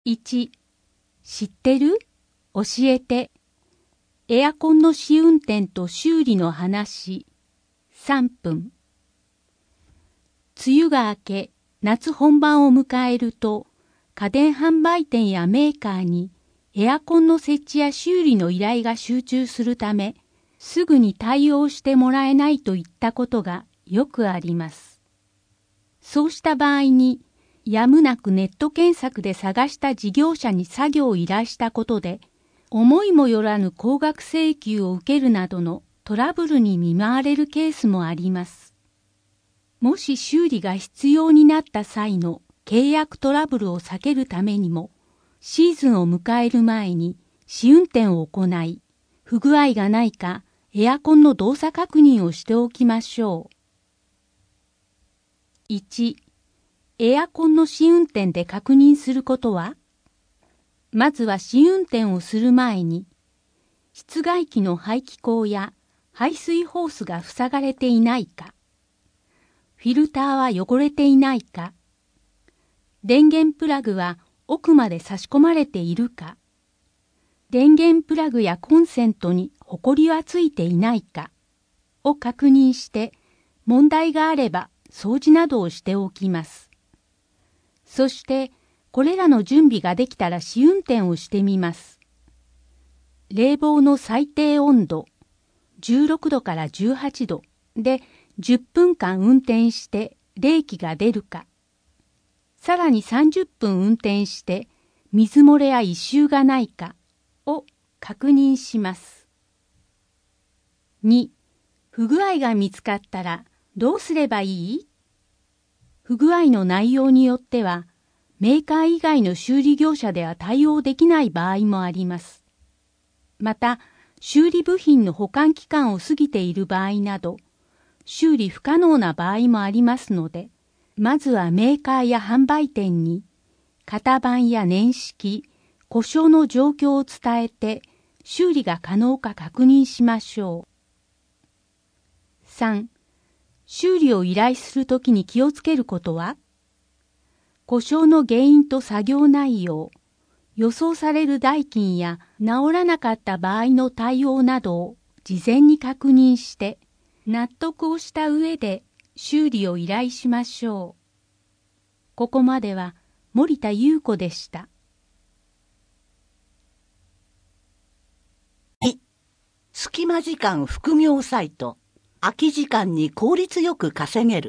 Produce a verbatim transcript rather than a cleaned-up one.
いち、知ってる？教えて。エアコンの試運転と修理の話。さんぷん。梅雨が明け、夏本番を迎えると、家電販売店やメーカーにエアコンの設置や修理の依頼が集中するため、すぐに対応してもらえないといったことがよくあります。そうした場合に、やむなくネット検索で探した事業者に作業を依頼したことで、思いもよらぬ高額請求を受けるなどのトラブルに見舞われるケースもあります。もし修理が必要になった際の契約トラブルを避けるためにも、シーズンを迎える前に試運転を行い、不具合がないかエアコンの動作確認をしておきましょう。いち、エアコンの試運転で確認することは？まずは試運転をする前に、室外機の排気口や排水ホースが塞がれていないか、フィルターは汚れていないか、電源プラグは奥まで差し込まれているか、電源プラグやコンセントにホコリはついていないかを確認して、問題があれば掃除などをしておきます。そして、これらの準備ができたら試運転をしてみます。冷房の最低温度、じゅうろくどからじゅうはちどでじゅっぷんかん運転して冷気が出るか、さらにさんじゅっぷん運転して水漏れや異臭がないかを確認します。に、不具合が見つかったらどうすればいい？不具合の内容によっては、メーカー以外の修理業者では対応できない場合もあります。また、修理部品の保管期間を過ぎている場合など、修理不可能な場合もありますので、まずはメーカーや販売店に、型番や年式、故障の状況を伝えて、修理が可能か確認しましょう。さん、修理を依頼するときに気をつけることは？故障の原因と作業内容、予想される代金や治らなかった場合の対応などを事前に確認して納得をした上で修理を依頼しましょう。ここまでは森田優子でした。 に、隙間時間副業サイト。空き時間に効率よく稼げる。